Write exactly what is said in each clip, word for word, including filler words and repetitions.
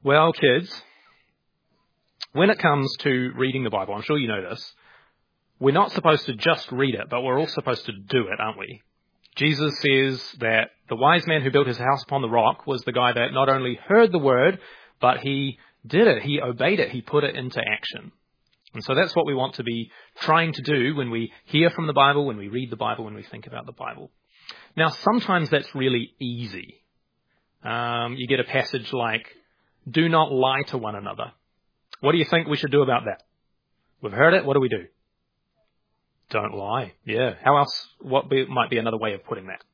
Well, kids, when it comes to reading the Bible, I'm sure you know this, we're not supposed to just read it, but we're all supposed to do it, aren't we? Jesus says that the wise man who built his house upon the rock was the guy that not only heard the word, but he did it, he obeyed it, he put it into action. And so that's what we want to be trying to do when we hear from the Bible, when we read the Bible, when we think about the Bible. Now, sometimes that's really easy. Um, you get a passage like, do not lie to one another. What do you think we should do about that? We've heard it. What do we do? Don't lie. Yeah. How else? What be, might be another way of putting that?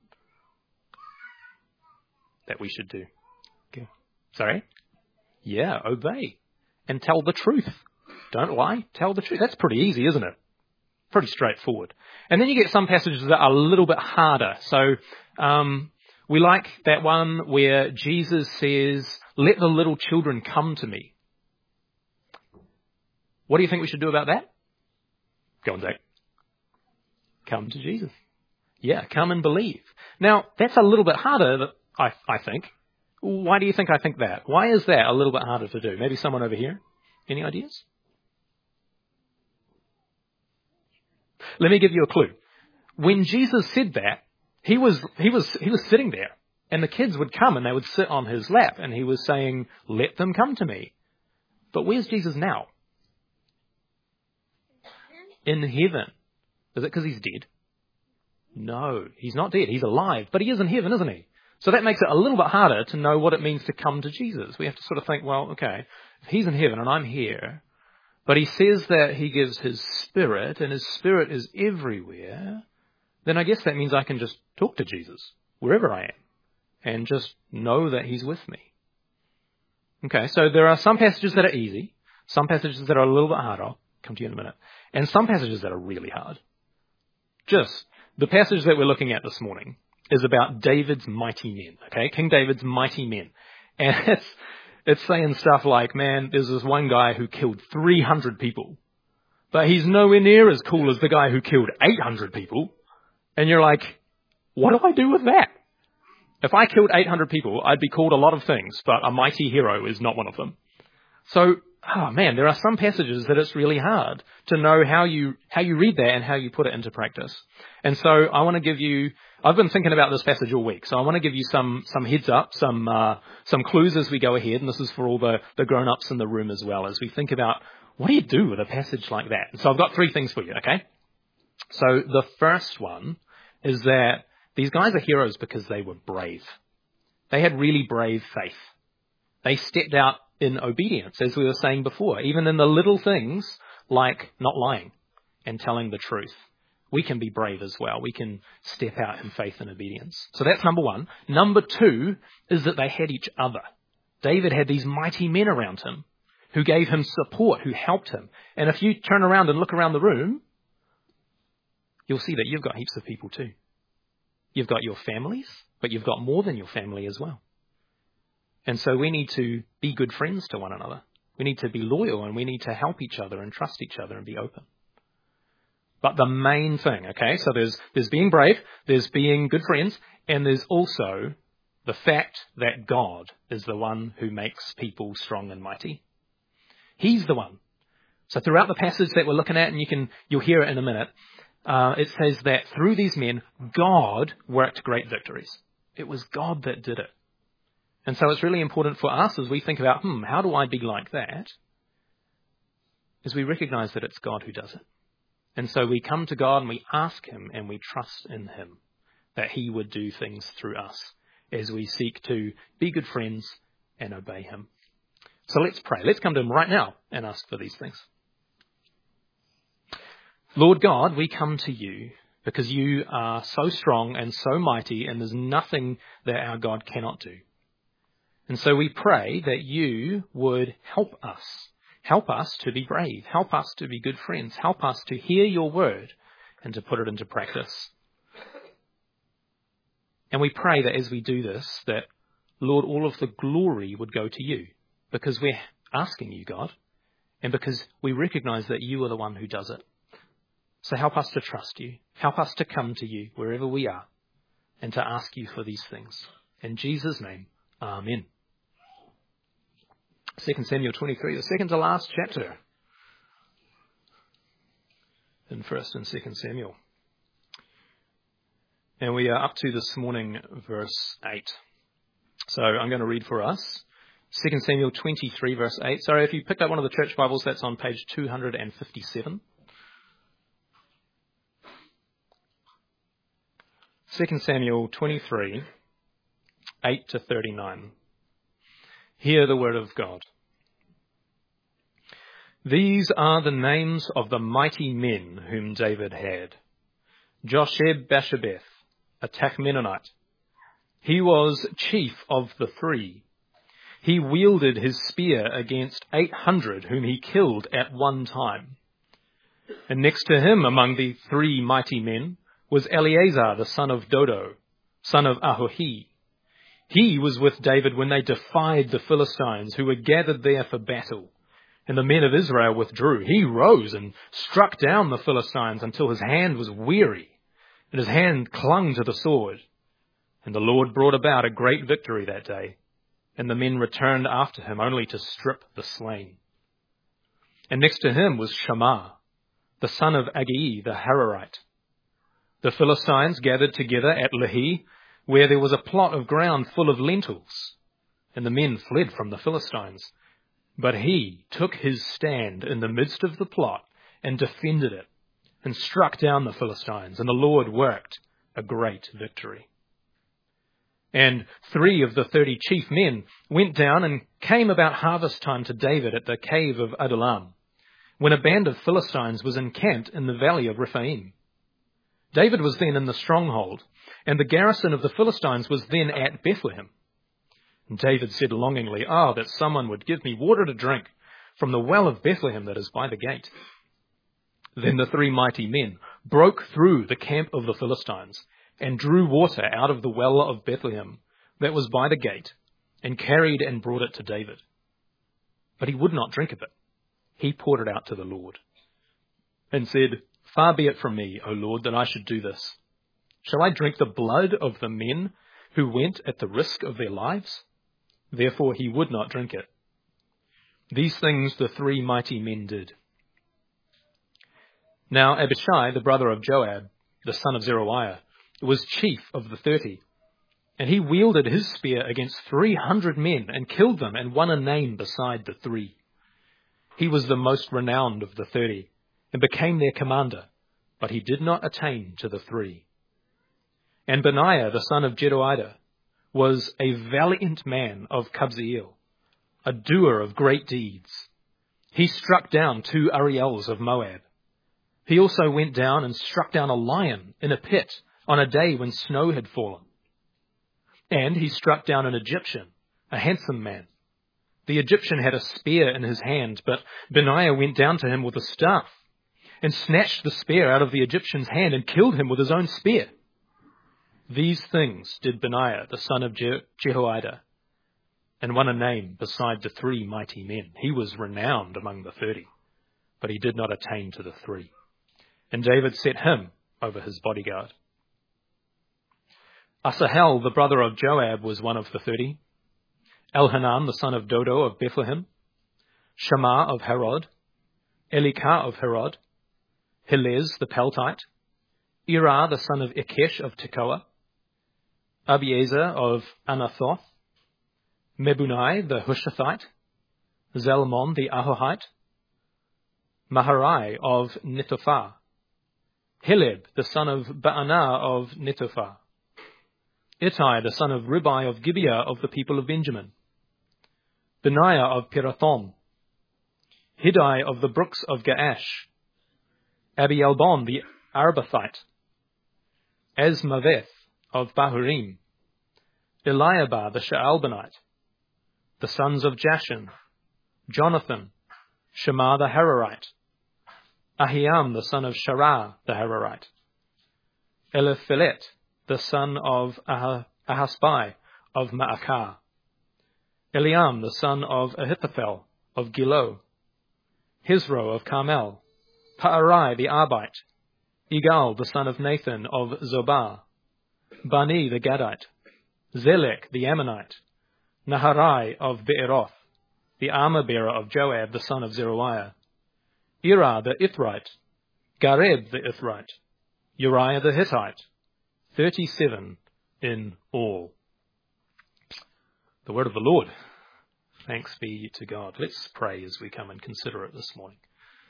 That we should do. Okay. Sorry? Yeah, obey. And tell the truth. Don't lie. Tell the truth. That's pretty easy, isn't it? Pretty straightforward. And then you get some passages that are a little bit harder. So um, we like that one where Jesus says, let the little children come to me. What do you think we should do about that? Go on, Zach. Come to Jesus. Yeah, come and believe. Now, that's a little bit harder, I, I think. Why do you think I think that? Why is that a little bit harder to do? Maybe someone over here? Any ideas? Let me give you a clue. When Jesus said that, he was he was he was sitting there, and the kids would come and they would sit on his lap, and he was saying, "Let them come to me." But where's Jesus now? In heaven. Is it because he's dead? No, he's not dead. He's alive, but he is in heaven, isn't he? So that makes it a little bit harder to know what it means to come to Jesus. We have to sort of think, well, okay, if he's in heaven and I'm here, but he says that he gives his Spirit, and his Spirit is everywhere, then I guess that means I can just talk to Jesus wherever I am and just know that he's with me. Okay, so there are some passages that are easy, some passages that are a little bit harder. I'll come to you in a minute. And some passages that are really hard. Just the passage that we're looking at this morning is about David's mighty men, okay? King David's mighty men. And it's, it's saying stuff like, man, there's this one guy who killed three hundred people, but he's nowhere near as cool as the guy who killed eight hundred people. And you're like, what do I do with that? If I killed eight hundred people, I'd be called a lot of things, but a mighty hero is not one of them. So, oh man, there are some passages that it's really hard to know how you how you read that and how you put it into practice. And so I want to give you, I've been thinking about this passage all week, so I want to give you some some heads up, some uh, some clues as we go ahead, and this is for all the, the grown-ups in the room as well, as we think about what do you do with a passage like that. And so I've got three things for you, okay? So the first one is that these guys are heroes because they were brave. They had really brave faith. They stepped out in obedience, as we were saying before, even in the little things like not lying and telling the truth. We can be brave as well. We can step out in faith and obedience. So that's number one. Number two is that they had each other. David had these mighty men around him who gave him support, who helped him. And if you turn around and look around the room, you'll see that you've got heaps of people too. You've got your families, but you've got more than your family as well. And so we need to be good friends to one another. We need to be loyal, and we need to help each other and trust each other and be open. But the main thing, okay, so there's there's being brave, there's being good friends, and there's also the fact that God is the one who makes people strong and mighty. He's the one. So throughout the passage that we're looking at, and you can you'll hear it in a minute, uh, it says that through these men, God worked great victories. It was God that did it. And so it's really important for us as we think about, hmm, how do I be like that? Is we recognize that it's God who does it. And so we come to God and we ask him and we trust in him that he would do things through us as we seek to be good friends and obey him. So let's pray. Let's come to him right now and ask for these things. Lord God, we come to you because you are so strong and so mighty, and there's nothing that our God cannot do. And so we pray that you would help us, help us to be brave, help us to be good friends, help us to hear your word and to put it into practice. And we pray that as we do this, that, Lord, all of the glory would go to you, because we're asking you, God, and because we recognize that you are the one who does it. So help us to trust you, help us to come to you wherever we are and to ask you for these things. In Jesus' name, amen. Second Samuel twenty-three, the second to last chapter in First and Second Samuel. And we are up to this morning verse eight. So I'm going to read for us. Second Samuel twenty-three, verse eight. Sorry, if you picked up one of the church Bibles, that's on page two hundred fifty-seven. Second Samuel twenty-three, eight to thirty-nine. Hear the word of God. These are the names of the mighty men whom David had. Josheb-Basshebeth, a Tachmenonite. He was chief of the three. He wielded his spear against eight hundred whom he killed at one time. And next to him among the three mighty men was Eleazar the son of Dodo, son of Ahohi. He was with David when they defied the Philistines who were gathered there for battle. And the men of Israel withdrew. He rose and struck down the Philistines until his hand was weary, and his hand clung to the sword. And the Lord brought about a great victory that day, and the men returned after him only to strip the slain. And next to him was Shammah, the son of Agee the Hararite. The Philistines gathered together at Lehi, where there was a plot of ground full of lentils, and the men fled from the Philistines. But he took his stand in the midst of the plot and defended it, and struck down the Philistines, and the Lord worked a great victory. And three of the thirty chief men went down and came about harvest time to David at the cave of Adullam, when a band of Philistines was encamped in the valley of Rephaim. David was then in the stronghold, and the garrison of the Philistines was then at Bethlehem. And David said longingly, "Ah, that someone would give me water to drink from the well of Bethlehem that is by the gate." Then the three mighty men broke through the camp of the Philistines and drew water out of the well of Bethlehem that was by the gate, and carried and brought it to David. But he would not drink of it. He poured it out to the Lord, and said, "Far be it from me, O Lord, that I should do this. Shall I drink the blood of the men who went at the risk of their lives?" Therefore he would not drink it. These things the three mighty men did. Now Abishai, the brother of Joab, the son of Zeruiah, was chief of the thirty, and he wielded his spear against three hundred men and killed them and won a name beside the three. He was the most renowned of the thirty and became their commander, but he did not attain to the three. And Benaiah, the son of Jehoiada, was a valiant man of Kabzeel, a doer of great deeds. He struck down two Ariels of Moab. He also went down and struck down a lion in a pit on a day when snow had fallen. And he struck down an Egyptian, a handsome man. The Egyptian had a spear in his hand, but Benaiah went down to him with a staff and snatched the spear out of the Egyptian's hand and killed him with his own spear. These things did Benaiah, the son of Je- Jehoiada, and won a name beside the three mighty men. He was renowned among the thirty, but he did not attain to the three. And David set him over his bodyguard. Asahel, the brother of Joab, was one of the thirty. Elhanan, the son of Dodo of Bethlehem. Shammah of Harod. Elikah of Harod. Helez the Peltite. Irah, the son of Ikesh of Tekoa. Abiezer of Anathoth, Mebunai the Hushathite, Zalmon the Ahohite, Maharai of Netophah, Heleb the son of Baanah of Netophah, Ittai the son of Ribai of Gibeah of the people of Benjamin, Benaiah of Pirathon, Hiddai of the brooks of Gaash, Abielbon the Arbathite, Asmaveth of Bahurim, Eliabar the Shaalbanite, the sons of Jashin, Jonathan, Shema the Hararite, Ahiam the son of Sharah the Hararite, Eliphelet the son of ah- Ahasbai of Maacah, Eliam the son of Ahithophel of Gilo, Hezro of Carmel, Paarai the Arbite, Igal the son of Nathan of Zobah, Bani the Gadite, Zelek the Ammonite, Naharai of Beeroth, the armor-bearer of Joab, the son of Zeruiah, Ira the Ithrite, Gareb the Ithrite, Uriah the Hittite, thirty-seven in all. The word of the Lord. Thanks be to God. Let's pray as we come and consider it this morning.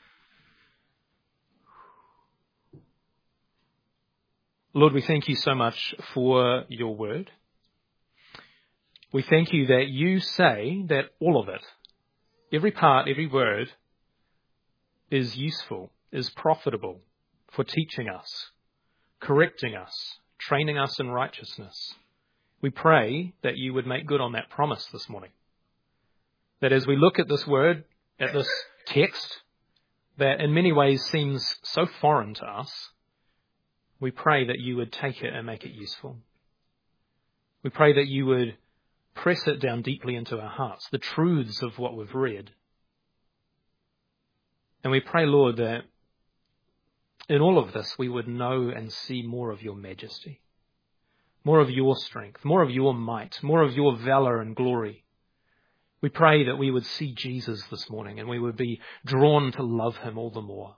Lord, we thank you so much for your word. We thank you that you say that all of it, every part, every word, is useful, is profitable for teaching us, correcting us, training us in righteousness. We pray that you would make good on that promise this morning. That as we look at this word, at this text, that in many ways seems so foreign to us, we pray that you would take it and make it useful. We pray that you would press it down deeply into our hearts, the truths of what we've read. And we pray, Lord, that in all of this we would know and see more of your majesty, more of your strength, more of your might, more of your valor and glory. We pray that we would see Jesus this morning and we would be drawn to love him all the more.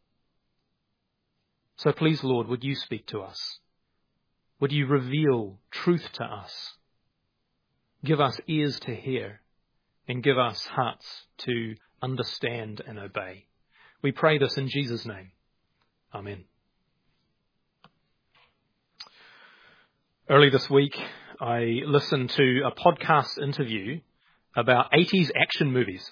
So please, Lord, would you speak to us? Would you reveal truth to us? Give us ears to hear and give us hearts to understand and obey. We pray this in Jesus' name. Amen. Early this week, I listened to a podcast interview about eighties action movies.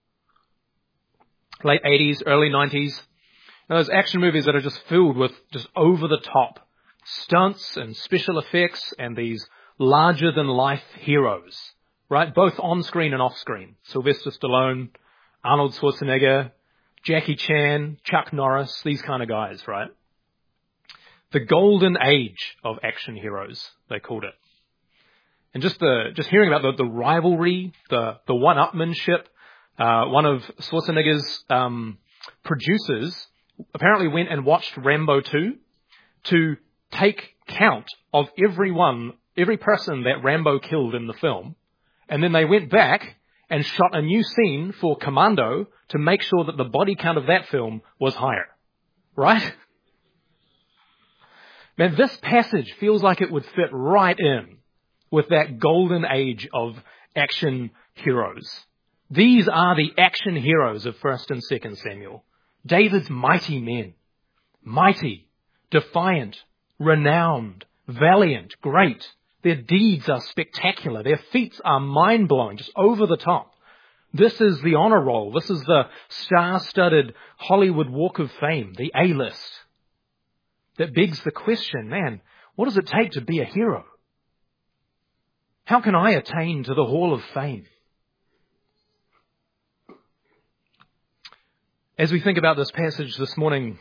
Late eighties, early nineties. Those action movies that are just filled with just over-the-top stunts and special effects and these larger-than-life heroes, right? Both on-screen and off-screen. Sylvester Stallone, Arnold Schwarzenegger, Jackie Chan, Chuck Norris, these kind of guys, right? The golden age of action heroes, they called it. And just the just hearing about the, the rivalry, the, the one-upmanship, uh, one of Schwarzenegger's um, producers apparently went and watched Rambo two to take count of everyone, every person that Rambo killed in the film. And then they went back and shot a new scene for Commando to make sure that the body count of that film was higher. Right? Man, this passage feels like it would fit right in with that golden age of action heroes. These are the action heroes of First and Second Samuel. David's mighty men. Mighty, defiant, renowned, valiant, great. Their deeds are spectacular. Their feats are mind-blowing, just over the top. This is the honor roll. This is the star-studded Hollywood Walk of Fame, the A-list. That begs the question, man, what does it take to be a hero? How can I attain to the Hall of Fame? As we think about this passage this morning,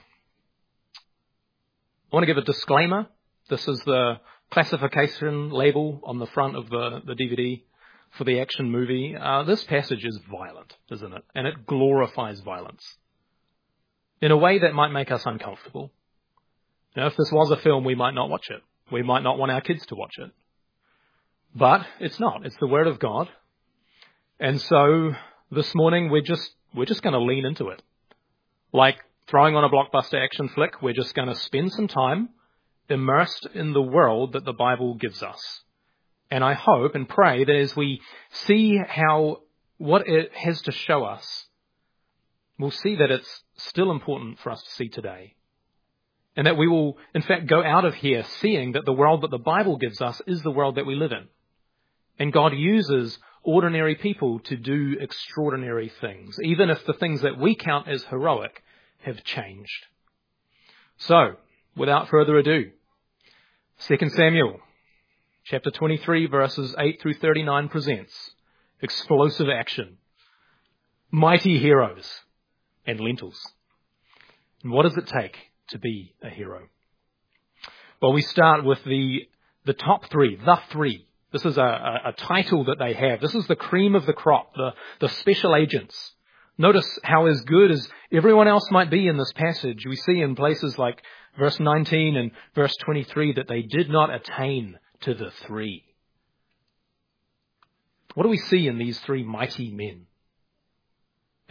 I want to give a disclaimer. This is the classification label on the front of the, the D V D for the action movie. Uh, this passage is violent, isn't it? And it glorifies violence in a way that might make us uncomfortable. Now, if this was a film, we might not watch it. We might not want our kids to watch it. But it's not. It's the Word of God. And so this morning, we're just we're just going to lean into it. Like throwing on a blockbuster action flick, we're just going to spend some time immersed in the world that the Bible gives us. And I hope and pray that as we see how what it has to show us, we'll see that it's still important for us to see today. And that we will, in fact, go out of here seeing that the world that the Bible gives us is the world that we live in. And God uses ordinary people to do extraordinary things, even if the things that we count as heroic have changed. So, without further ado, Second Samuel, chapter twenty-three, verses eight through thirty-nine presents explosive action, mighty heroes, and lentils. And what does it take to be a hero? Well, we start with the the top three, the three. This is a, a, a title that they have. This is the cream of the crop, the, the special agents. Notice how as good as everyone else might be in this passage, we see in places like verse nineteen and verse twenty-three that they did not attain to the three. What do we see in these three mighty men?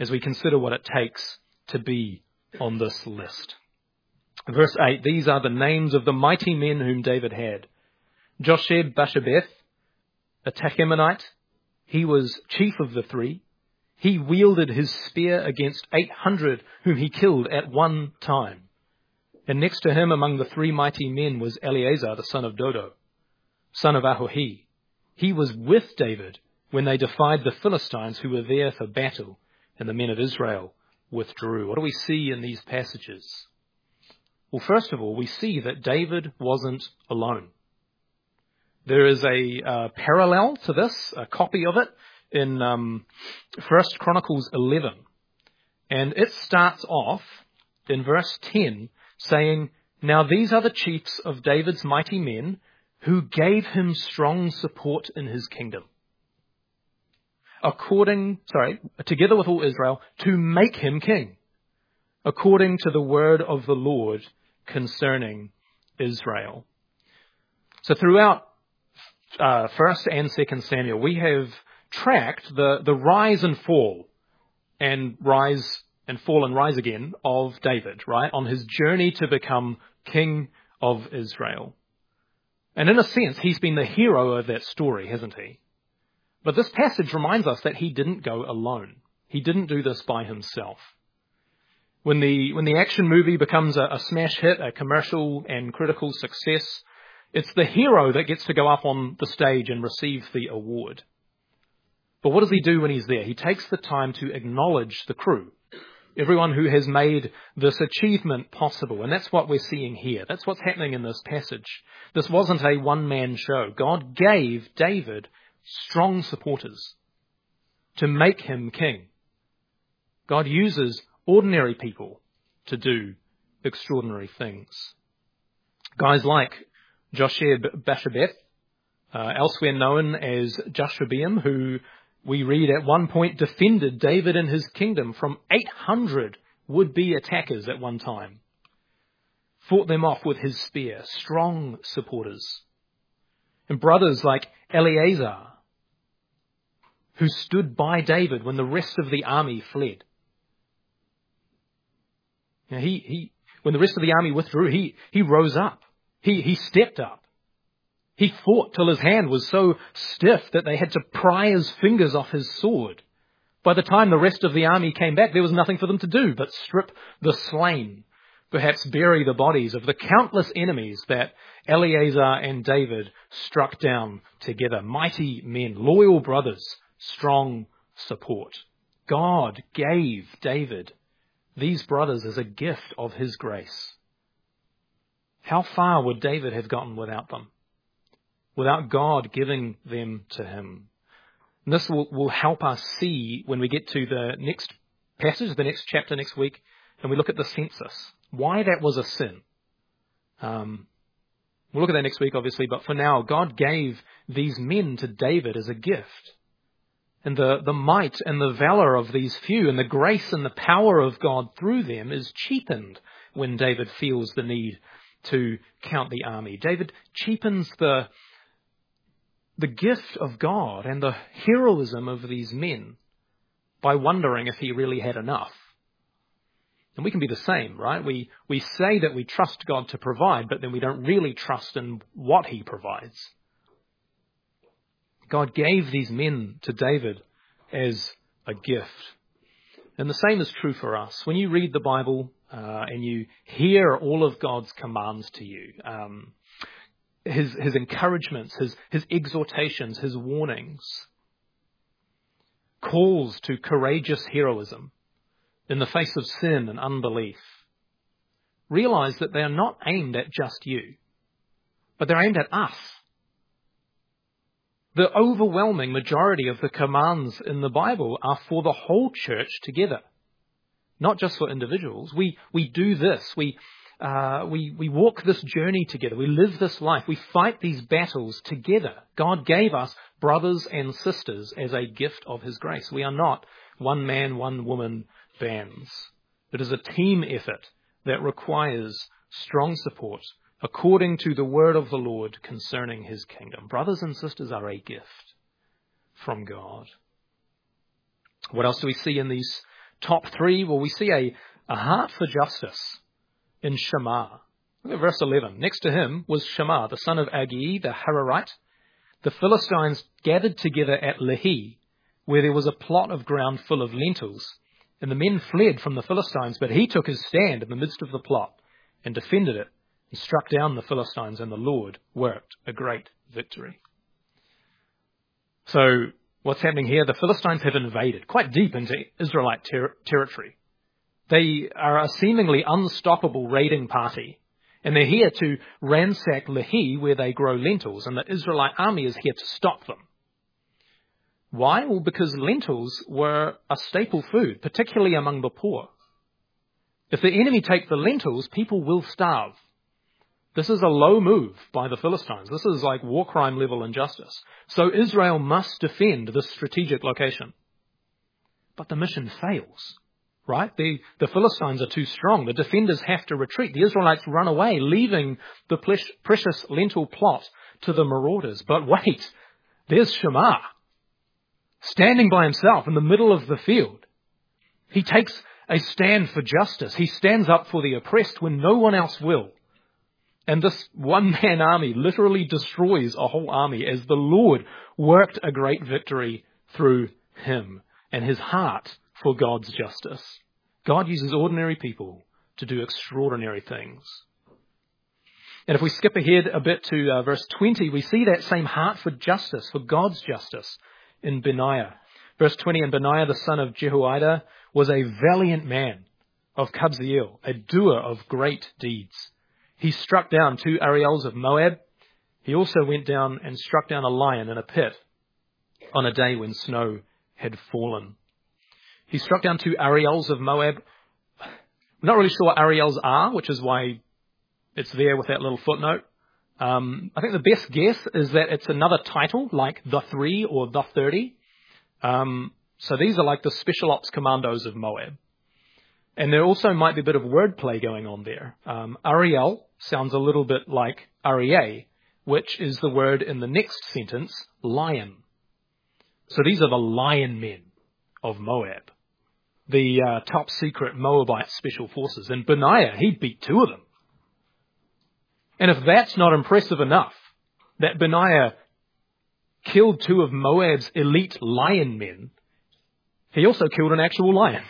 as we consider what it takes to be on this list. Verse eight, these are the names of the mighty men whom David had. Josheb-Basshebeth, a Tachemonite, he was chief of the three. He wielded his spear against eight hundred whom he killed at one time. And next to him among the three mighty men was Eleazar, the son of Dodo, son of Ahohi. He was with David when they defied the Philistines who were there for battle, and the men of Israel withdrew. What do we see in these passages? Well, first of all, we see that David wasn't alone. There is a uh, parallel to this, a copy of it, in um, First Chronicles eleven. And it starts off in verse ten saying, now these are the chiefs of David's mighty men who gave him strong support in his kingdom. According, sorry, together with all Israel, to make him king, according to the word of the Lord concerning Israel. So throughout uh, First and Second Samuel, we have tracked the, the rise and fall, and rise and fall and rise again of David, right, on his journey to become king of Israel. And in a sense, he's been the hero of that story, hasn't he? But this passage reminds us that he didn't go alone. He didn't do this by himself. When the when the action movie becomes a, a smash hit, a commercial and critical success, it's the hero that gets to go up on the stage and receive the award. But what does he do when he's there? He takes the time to acknowledge the crew, everyone who has made this achievement possible. And that's what we're seeing here. That's what's happening in this passage. This wasn't a one-man show. God gave David strong supporters to make him king. God uses ordinary people to do extraordinary things. Guys like Josheb-Basshebeth, uh, elsewhere known as Jashobeam, who we read at one point defended David and his kingdom from eight hundred would-be attackers at one time. Fought them off with his spear, strong supporters. And brothers like Eleazar, who stood by David when the rest of the army fled. Now he, he, when the rest of the army withdrew, he, he rose up. He, he stepped up. He fought till his hand was so stiff that they had to pry his fingers off his sword. By the time the rest of the army came back, there was nothing for them to do but strip the slain, perhaps bury the bodies of the countless enemies that Eleazar and David struck down together. Mighty men, loyal brothers, strong support. God gave David these brothers as a gift of his grace. How far would David have gotten without them? Without God giving them to him? And this will, will help us see when we get to the next passage, the next chapter next week, and we look at the census. Why that was a sin. Um, we'll look at that next week, obviously, but for now, God gave these men to David as a gift. And the, the might and the valor of these few and the grace and the power of God through them is cheapened when David feels the need to count the army. David cheapens the, the gift of God and the heroism of these men by wondering if he really had enough. And we can be the same, right? We, we say that we trust God to provide, but then we don't really trust in what he provides. God gave these men to David as a gift. And the same is true for us. When you read the Bible uh, and you hear all of God's commands to you, um, his, his encouragements, his, his exhortations, his warnings, calls to courageous heroism in the face of sin and unbelief, realize that they are not aimed at just you, but they're aimed at us. The overwhelming majority of the commands in the Bible are for the whole church together, not just for individuals. We we do this. We uh, we we walk this journey together. We live this life. We fight these battles together. God gave us brothers and sisters as a gift of his grace. We are not one man, one woman bands. It is a team effort that requires strong support according to the word of the Lord concerning his kingdom. Brothers and sisters are a gift from God. What else do we see in these top three, well, we see a, a heart for justice in Shammah. Look at verse eleven. Next to him was Shammah, the son of Agee, the Hararite. The Philistines gathered together at Lehi, where there was a plot of ground full of lentils. And the men fled from the Philistines, but he took his stand in the midst of the plot and defended it and struck down the Philistines, and the Lord worked a great victory. So what's happening here? The Philistines have invaded quite deep into Israelite ter- territory. They are a seemingly unstoppable raiding party. And they're here to ransack Lehi, where they grow lentils, and the Israelite army is here to stop them. Why? Well, because lentils were a staple food, particularly among the poor. If the enemy take the lentils, people will starve. This is a low move by the Philistines. This is like war crime level injustice. So Israel must defend this strategic location. But the mission fails. Right? The, the Philistines are too strong. The defenders have to retreat. The Israelites run away, leaving the precious lentil plot to the marauders. But wait, there's Shammah, standing by himself in the middle of the field. He takes a stand for justice. He stands up for the oppressed when no one else will. And this one-man army literally destroys a whole army as the Lord worked a great victory through him and his heart for God's justice. God uses ordinary people to do extraordinary things. And if we skip ahead a bit to uh, verse twenty, we see that same heart for justice, for God's justice, in Benaiah. Verse twenty, and Benaiah the son of Jehoiada was a valiant man of Kabzeel, a doer of great deeds. He struck down two Ariels of Moab. He also went down and struck down a lion in a pit on a day when snow had fallen. He struck down two Ariels of Moab. I'm not really sure what Ariels are, which is why it's there with that little footnote. Um, I think the best guess is that it's another title, like the Three or the Thirty. Um, so these are like the Special Ops Commandos of Moab. And there also might be a bit of wordplay going on there. Um, Ariel sounds a little bit like Aryeh, which is the word in the next sentence, lion. So these are the lion men of Moab. The uh, top secret Moabite special forces. And Benaiah, he beat two of them. And if that's not impressive enough, that Benaiah killed two of Moab's elite lion men, he also killed an actual lion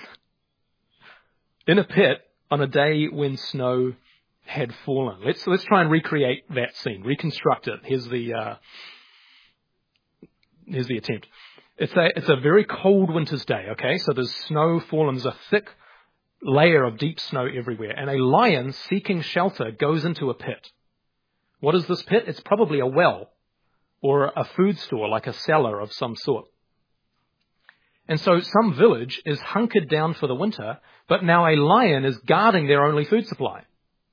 in a pit on a day when snow had fallen. Let's let's try and recreate that scene, reconstruct it. Here's the uh, here's the attempt. It's a, it's a very cold winter's day, okay? So there's snow fallen, there's a thick layer of deep snow everywhere. And a lion seeking shelter goes into a pit. What is this pit? It's probably a well or a food store, like a cellar of some sort. And so some village is hunkered down for the winter, but now a lion is guarding their only food supply.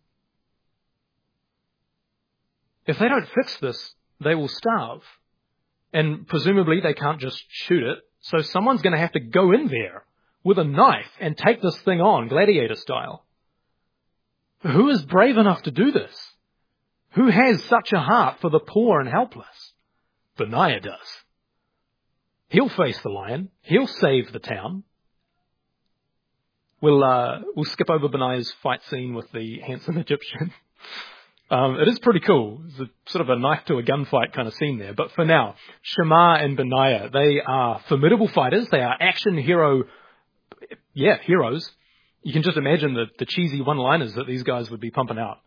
If they don't fix this, they will starve. And presumably they can't just shoot it. So someone's going to have to go in there with a knife and take this thing on, gladiator style. Who is brave enough to do this? Who has such a heart for the poor and helpless? Benaiah does. He'll face the lion. He'll save the town. We'll, uh, we'll skip over Benaiah's fight scene with the handsome Egyptian. Um, it is pretty cool. It's a, sort of a knife to a gunfight kind of scene there. But for now, Shammah and Benaiah, they are formidable fighters. They are action hero, yeah, heroes. You can just imagine the, the cheesy one-liners that these guys would be pumping out.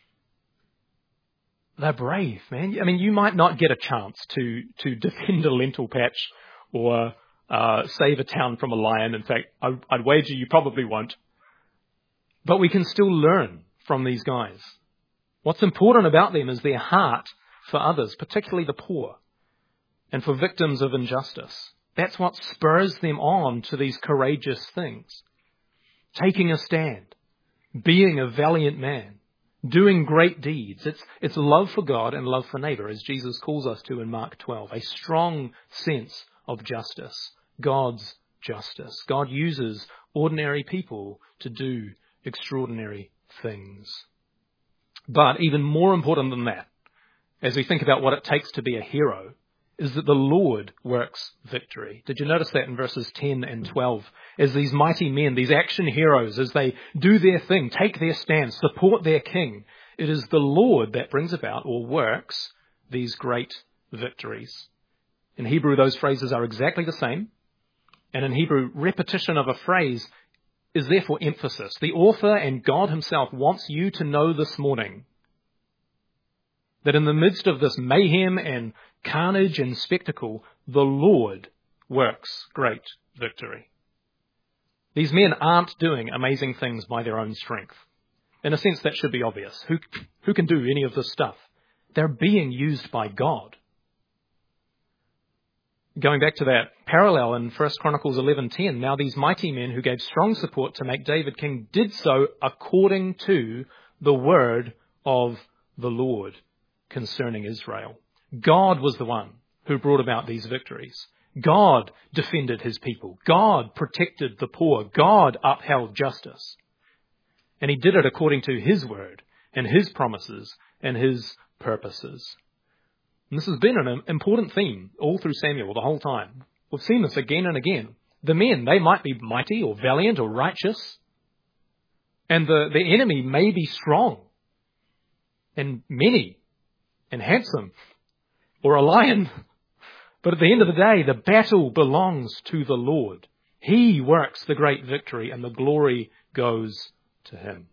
They're brave, man. I mean, you might not get a chance to, to defend a lentil patch or uh, save a town from a lion. In fact, I, I'd wager you probably won't. But we can still learn from these guys. What's important about them is their heart for others, particularly the poor, and for victims of injustice. That's what spurs them on to these courageous things. Taking a stand, being a valiant man, doing great deeds. It's, it's love for God and love for neighbor, as Jesus calls us to in Mark twelve. A strong sense of justice, God's justice. God uses ordinary people to do extraordinary things. But even more important than that, as we think about what it takes to be a hero, is that the Lord works victory. Did you notice that in verses ten and twelve? As these mighty men, these action heroes, as they do their thing, take their stand, support their king, it is the Lord that brings about or works these great victories. In Hebrew, those phrases are exactly the same. And in Hebrew, repetition of a phrase is therefore emphasis. The author and God himself wants you to know this morning that in the midst of this mayhem and carnage and spectacle, the Lord works great victory. These men aren't doing amazing things by their own strength. In a sense, that should be obvious. Who, who can do any of this stuff? They're being used by God. Going back to that parallel in First Chronicles eleven ten, now these mighty men who gave strong support to make David king did so according to the word of the Lord concerning Israel. God was the one who brought about these victories. God defended his people. God protected the poor. God upheld justice. And he did it according to his word and his promises and his purposes. And this has been an important theme all through Samuel the whole time. We've seen this again and again. The men, they might be mighty or valiant or righteous. And the, the enemy may be strong and many and handsome or a lion. But at the end of the day, the battle belongs to the Lord. He works the great victory and the glory goes to him.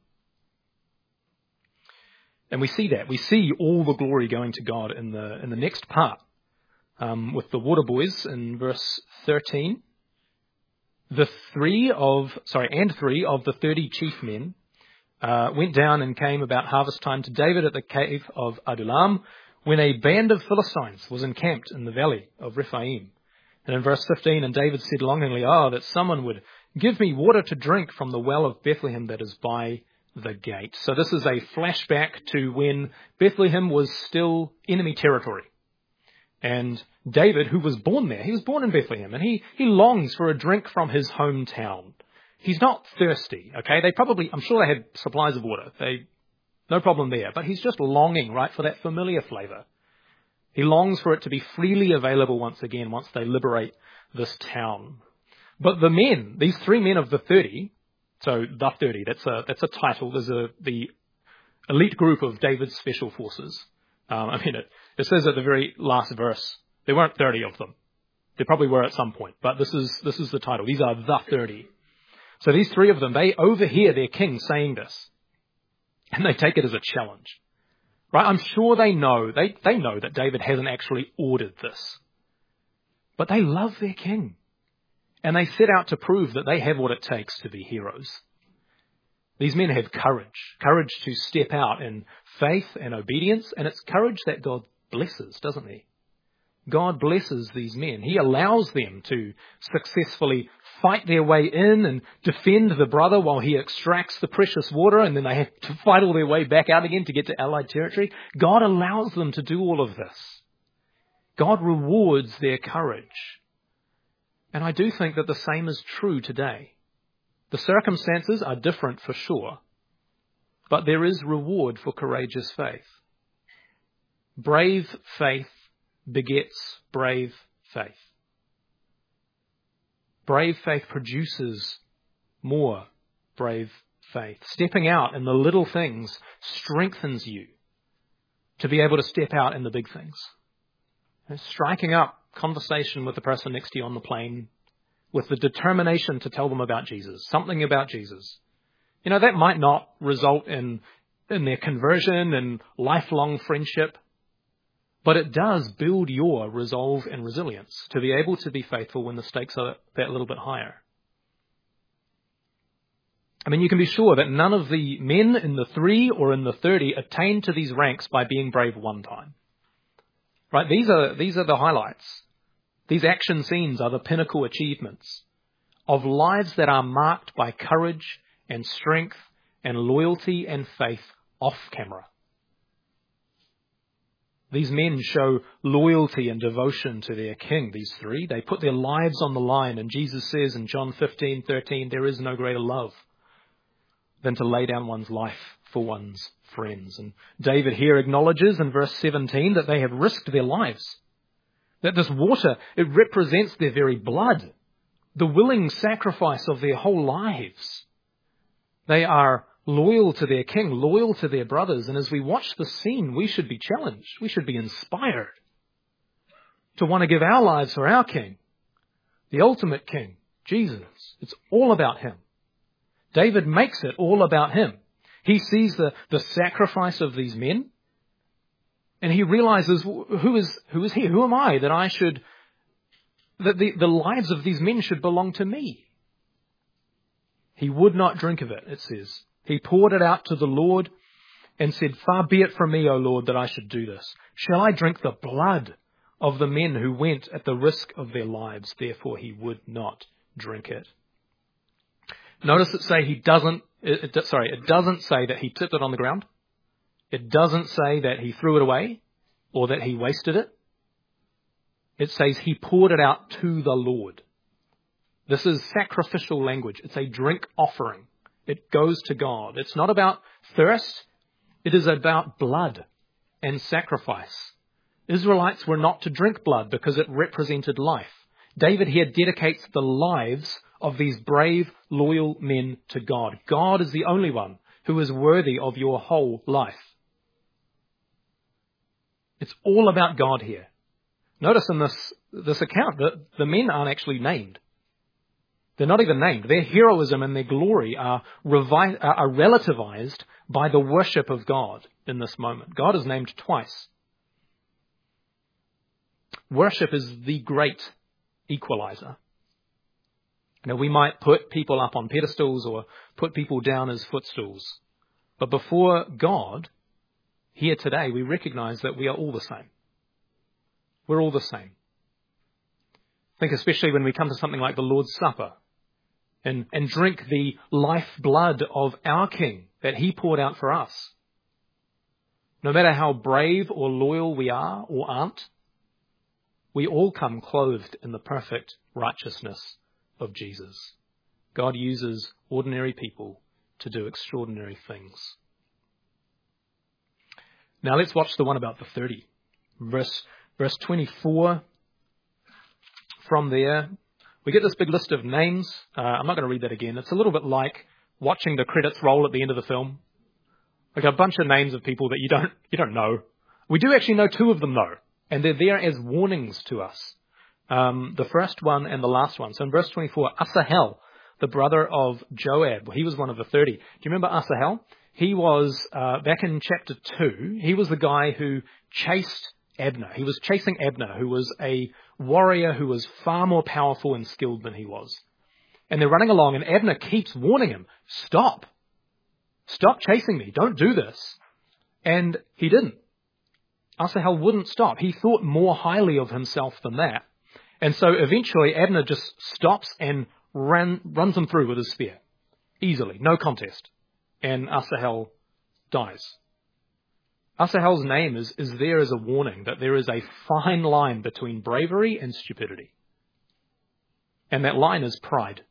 And we see that. We see all the glory going to God in the in the next part um, with the water boys in verse thirteen. The three of, sorry, and three of the thirty chief men uh, went down and came about harvest time to David at the cave of Adullam when a band of Philistines was encamped in the valley of Rephaim. And in verse fifteen, and David said longingly, oh, that someone would give me water to drink from the well of Bethlehem that is by the gate. So this is a flashback to when Bethlehem was still enemy territory. And David, who was born there, he was born in Bethlehem, and he, he longs for a drink from his hometown. He's not thirsty, okay? They probably, I'm sure they had supplies of water. They, no problem there. But he's just longing, right, for that familiar flavour. He longs for it to be freely available once again, once they liberate this town. But the men, these three men of the thirty, so the thirty, that's a that's a title. There's a the elite group of David's special forces. Um, I mean, it, it says at the very last verse, there weren't thirty of them. There probably were at some point, but this is this is the title. These are the thirty. So these three of them, they overhear their king saying this, and they take it as a challenge. Right? I'm sure they know, they, they know that David hasn't actually ordered this. But they love their king. And they set out to prove that they have what it takes to be heroes. These men have courage, courage to step out in faith and obedience, and it's courage that God blesses, doesn't he? God blesses these men. He allows them to successfully fight their way in and defend the brother while he extracts the precious water, and then they have to fight all their way back out again to get to Allied territory. God allows them to do all of this. God rewards their courage. And I do think that the same is true today. The circumstances are different for sure, but there is reward for courageous faith. Brave faith begets brave faith. Brave faith produces more brave faith. Stepping out in the little things strengthens you to be able to step out in the big things. And striking up conversation with the person next to you on the plane with the determination to tell them about Jesus, something about Jesus. You know, that might not result in, in their conversion and lifelong friendship, but it does build your resolve and resilience to be able to be faithful when the stakes are that little bit higher. I mean, you can be sure that none of the men in the three or in the thirty attained to these ranks by being brave one time. Right? These are, these are the highlights. These action scenes are the pinnacle achievements of lives that are marked by courage and strength and loyalty and faith off camera. These men show loyalty and devotion to their king, these three. They put their lives on the line, and Jesus says in John fifteen thirteen, there is no greater love than to lay down one's life for one's friends. And David here acknowledges in verse seventeen that they have risked their lives. That this water, it represents their very blood, the willing sacrifice of their whole lives. They are loyal to their king, loyal to their brothers. And as we watch the scene, we should be challenged. We should be inspired to want to give our lives for our king, the ultimate king, Jesus. It's all about him. David makes it all about him. He sees the, the sacrifice of these men, and he realizes, who is, who is he? Who am I that I should, that the, the lives of these men should belong to me? He would not drink of it, it says. He poured it out to the Lord and said, far be it from me, O Lord, that I should do this. Shall I drink the blood of the men who went at the risk of their lives? Therefore he would not drink it. Notice it say he doesn't, it, it, sorry, it doesn't say that he tipped it on the ground. It doesn't say that he threw it away or that he wasted it. It says he poured it out to the Lord. This is sacrificial language. It's a drink offering. It goes to God. It's not about thirst. It is about blood and sacrifice. Israelites were not to drink blood because it represented life. David here dedicates the lives of these brave, loyal men to God. God is the only one who is worthy of your whole life. It's all about God here. Notice in this, this account that the men aren't actually named. They're not even named. Their heroism and their glory are, revi- are relativized by the worship of God in this moment. God is named twice. Worship is the great equalizer. Now, we might put people up on pedestals or put people down as footstools. But before God, here today, we recognize that we are all the same. We're all the same. I think especially when we come to something like the Lord's Supper and, and drink the lifeblood of our King that he poured out for us. No matter how brave or loyal we are or aren't, we all come clothed in the perfect righteousness of Jesus. God uses ordinary people to do extraordinary things. Now let's watch the one about the thirty. Verse, verse twenty-four. From there, we get this big list of names. Uh, I'm not going to read that again. It's a little bit like watching the credits roll at the end of the film. Like a bunch of names of people that you don't, you don't know. We do actually know two of them though, and they're there as warnings to us. Um, the first one and the last one. So in verse twenty-four, Asahel, the brother of Joab, he was one of the thirty. Do you remember Asahel? He was, uh, back in chapter two, he was the guy who chased Abner. He was chasing Abner, who was a warrior who was far more powerful and skilled than he was. And they're running along, and Abner keeps warning him, stop. Stop chasing me. Don't do this. And he didn't. Asahel wouldn't stop. He thought more highly of himself than that. And so eventually Abner just stops and ran, runs him through with his spear. Easily. No contest. And Asahel dies. Asahel's name is, is there as a warning that there is a fine line between bravery and stupidity. And that line is pride.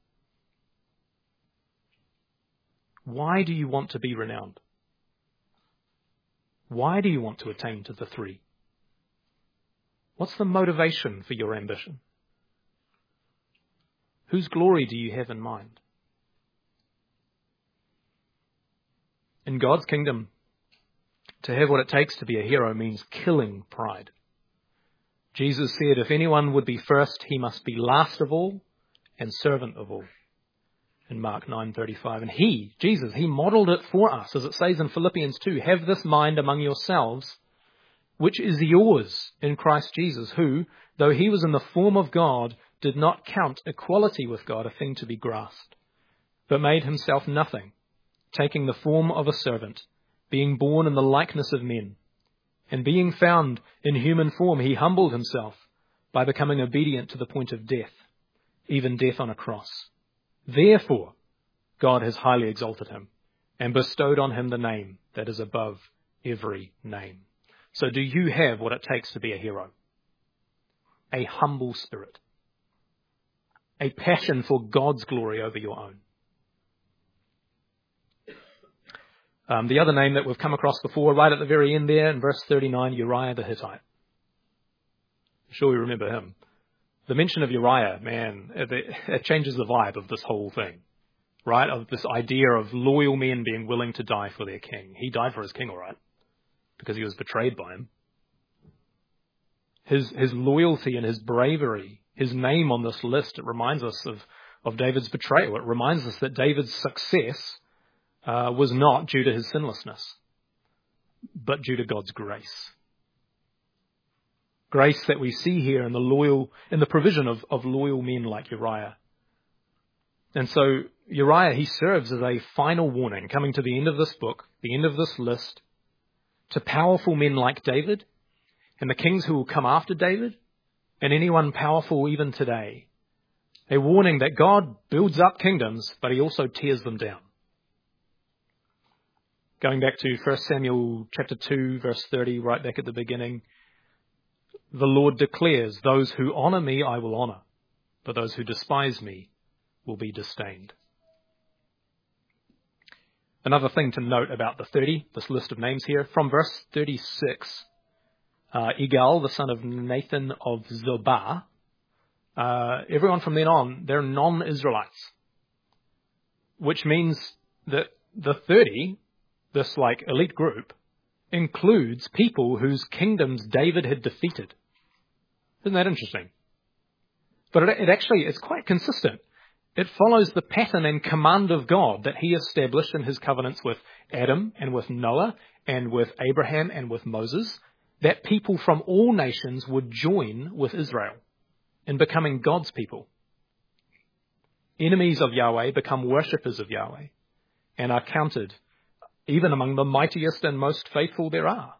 Why do you want to be renowned? Why do you want to attain to the three? What's the motivation for your ambition? Whose glory do you have in mind? In God's kingdom, to have what it takes to be a hero means killing pride. Jesus said, if anyone would be first, he must be last of all and servant of all. In Mark nine thirty-five. And he, Jesus, he modeled it for us, as it says in Philippians two, have this mind among yourselves, which is yours in Christ Jesus, who, though he was in the form of God, did not count equality with God a thing to be grasped, but made himself nothing, taking the form of a servant, being born in the likeness of men. And being found in human form, he humbled himself by becoming obedient to the point of death, even death on a cross. Therefore, God has highly exalted him and bestowed on him the name that is above every name. So do you have what it takes to be a hero? A humble spirit. A passion for God's glory over your own. Um, the other name that we've come across before, right at the very end there, in verse thirty-nine, Uriah the Hittite. Sure, we remember him. The mention of Uriah, man, it, it changes the vibe of this whole thing, right? Of this idea of loyal men being willing to die for their king. He died for his king, all right, because he was betrayed by him. His, his loyalty and his bravery, his name on this list, it reminds us of, of David's betrayal. It reminds us that David's success uh, was not due to his sinlessness, but due to God's grace. Grace that we see here in the loyal, in the provision of, of loyal men like Uriah. And so Uriah, he serves as a final warning coming to the end of this book, the end of this list, to powerful men like David and the kings who will come after David and anyone powerful even today. A warning that God builds up kingdoms, but he also tears them down. Going back to First Samuel chapter two, verse thirty, right back at the beginning, the Lord declares, those who honour me I will honour, but those who despise me will be disdained. Another thing to note about the thirty, this list of names here, from verse thirty-six, uh, Igal, the son of Nathan of Zobah, uh, everyone from then on, they're non-Israelites, which means that the thirty, this like elite group, includes people whose kingdoms David had defeated. Isn't that interesting? But it, it actually, it's quite consistent. It follows the pattern and command of God that he established in his covenants with Adam and with Noah and with Abraham and with Moses, that people from all nations would join with Israel in becoming God's people. Enemies of Yahweh become worshippers of Yahweh and are counted even among the mightiest and most faithful there are.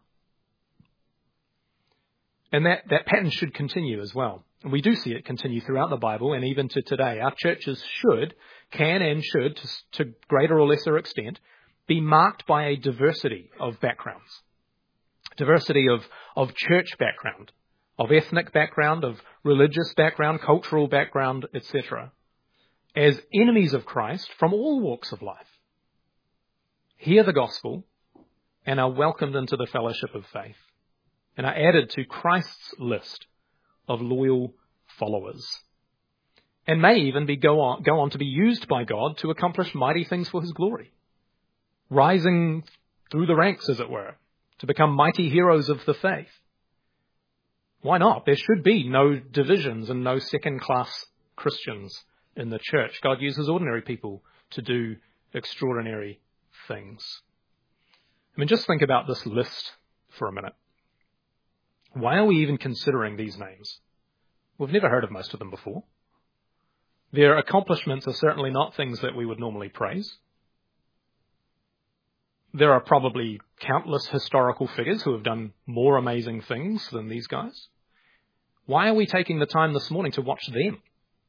And that, that pattern should continue as well. And we do see it continue throughout the Bible and even to today. Our churches should, can and should, to, to greater or lesser extent, be marked by a diversity of backgrounds. Diversity of, of church background, of ethnic background, of religious background, cultural background, et cetera. As enemies of Christ from all walks of life, hear the gospel and are welcomed into the fellowship of faith and are added to Christ's list of loyal followers and may even be go on, go on to be used by God to accomplish mighty things for his glory, rising through the ranks, as it were, to become mighty heroes of the faith. Why not? There should be no divisions and no second-class Christians in the church. God uses ordinary people to do extraordinary things. I mean, just think about this list for a minute. Why are we even considering these names? We've never heard of most of them before. Their accomplishments are certainly not things that we would normally praise. There are probably countless historical figures who have done more amazing things than these guys. Why are we taking the time this morning to watch them?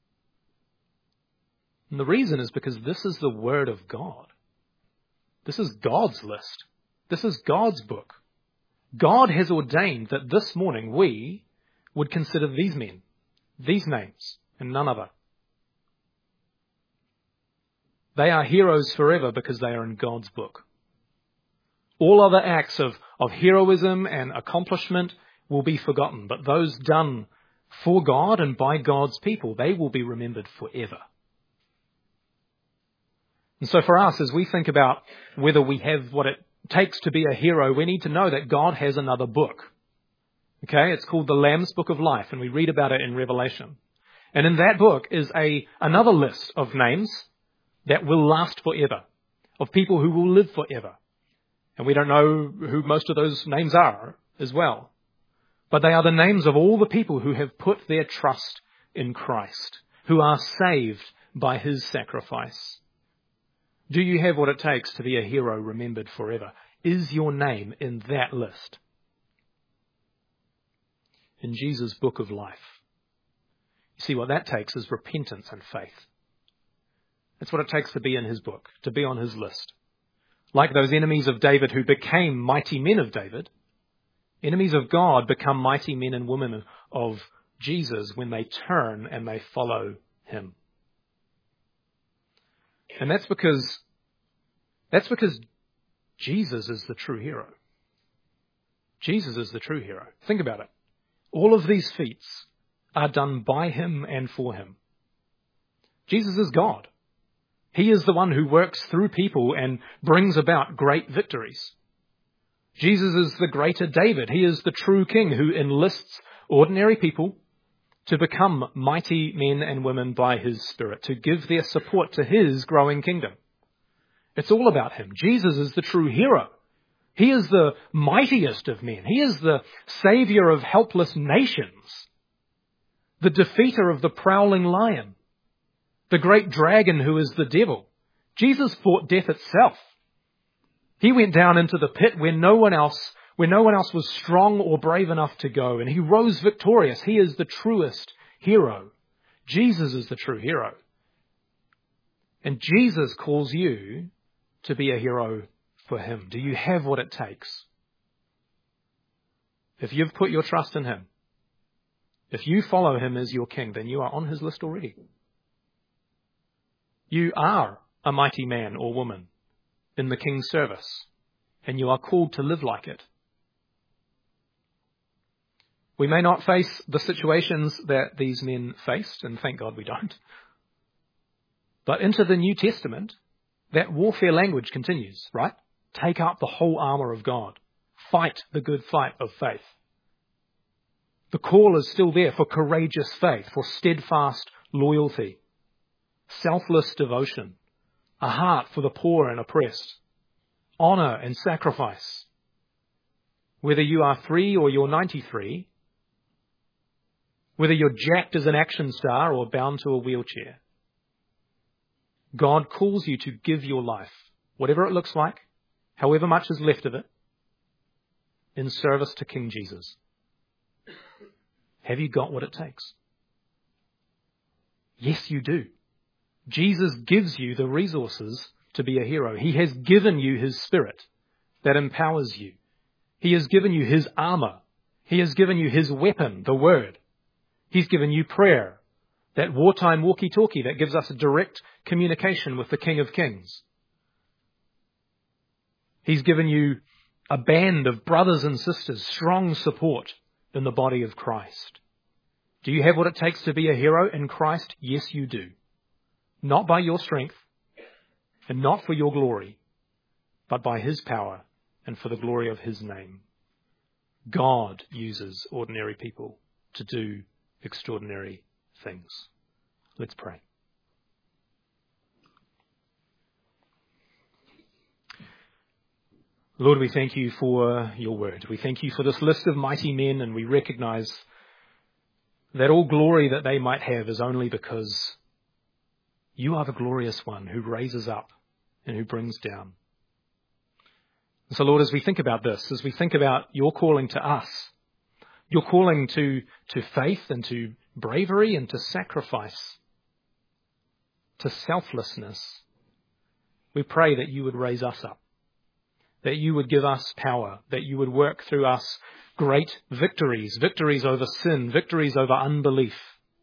And the reason is because this is the Word of God. This is God's list. This is God's book. God has ordained that this morning we would consider these men, these names, and none other. They are heroes forever because they are in God's book. All other acts of, of heroism and accomplishment will be forgotten, but those done for God and by God's people, they will be remembered forever. And so for us, as we think about whether we have what it takes to be a hero, we need to know that God has another book. Okay, it's called the Lamb's Book of Life, and we read about it in Revelation. And in that book is a another list of names that will last forever, of people who will live forever. And we don't know who most of those names are as well. But they are the names of all the people who have put their trust in Christ, who are saved by his sacrifice. Do you have what it takes to be a hero remembered forever? Is your name in that list? In Jesus' book of life. You see, what that takes is repentance and faith. That's what it takes to be in his book, to be on his list. Like those enemies of David who became mighty men of David, enemies of God become mighty men and women of Jesus when they turn and they follow him. And that's because, that's because Jesus is the true hero. Jesus is the true hero. Think about it. All of these feats are done by him and for him. Jesus is God. He is the one who works through people and brings about great victories. Jesus is the greater David. He is the true king who enlists ordinary people to become mighty men and women by his Spirit, to give their support to his growing kingdom. It's all about him. Jesus is the true hero. He is the mightiest of men. He is the savior of helpless nations, the defeater of the prowling lion, the great dragon who is the devil. Jesus fought death itself. He went down into the pit where no one else, where no one else was strong or brave enough to go, and he rose victorious. He is the truest hero. Jesus is the true hero. And Jesus calls you to be a hero for him. Do you have what it takes? If you've put your trust in him, if you follow him as your king, then you are on his list already. You are a mighty man or woman in the king's service, and you are called to live like it. We may not face the situations that these men faced, and thank God we don't. But into the New Testament, that warfare language continues, right? Take up the whole armour of God. Fight the good fight of faith. The call is still there for courageous faith, for steadfast loyalty, selfless devotion, a heart for the poor and oppressed, honour and sacrifice. Whether you are three or you're ninety-three, whether you're jacked as an action star or bound to a wheelchair, God calls you to give your life, whatever it looks like, however much is left of it, in service to King Jesus. Have you got what it takes? Yes, you do. Jesus gives you the resources to be a hero. He has given you his Spirit that empowers you. He has given you his armour. He has given you his weapon, the Word. He's given you prayer, that wartime walkie-talkie that gives us a direct communication with the King of Kings. He's given you a band of brothers and sisters, strong support in the body of Christ. Do you have what it takes to be a hero in Christ? Yes, you do. Not by your strength and not for your glory, but by his power and for the glory of his name. God uses ordinary people to do extraordinary things. Let's pray. Lord, we thank you for your word. We thank you for this list of mighty men, and we recognize that all glory that they might have is only because you are the glorious one who raises up and who brings down. And so, Lord, as we think about this, as we think about your calling to us, your calling to, to faith and to bravery and to sacrifice, to selflessness, we pray that you would raise us up, that you would give us power, that you would work through us great victories, victories over sin, victories over unbelief.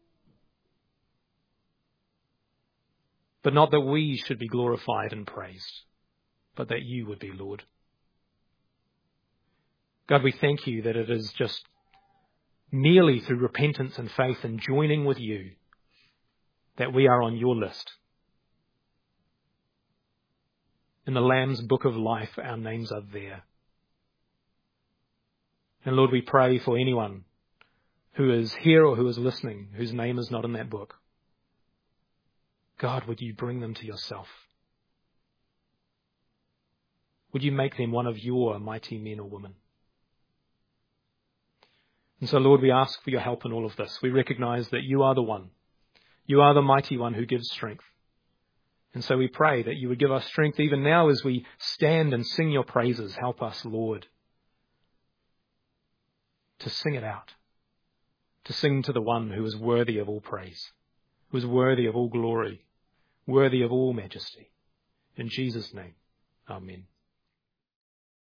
But not that we should be glorified and praised, but that you would be, Lord. God, we thank you that it is just merely through repentance and faith and joining with you that we are on your list. In the Lamb's book of life, our names are there. And Lord, we pray for anyone who is here or who is listening, whose name is not in that book. God, would you bring them to yourself? Would you make them one of your mighty men or women? And so, Lord, we ask for your help in all of this. We recognize that you are the one. You are the mighty one who gives strength. And so we pray that you would give us strength even now as we stand and sing your praises. Help us, Lord, to sing it out, to sing to the one who is worthy of all praise, who is worthy of all glory, worthy of all majesty. In Jesus' name, amen.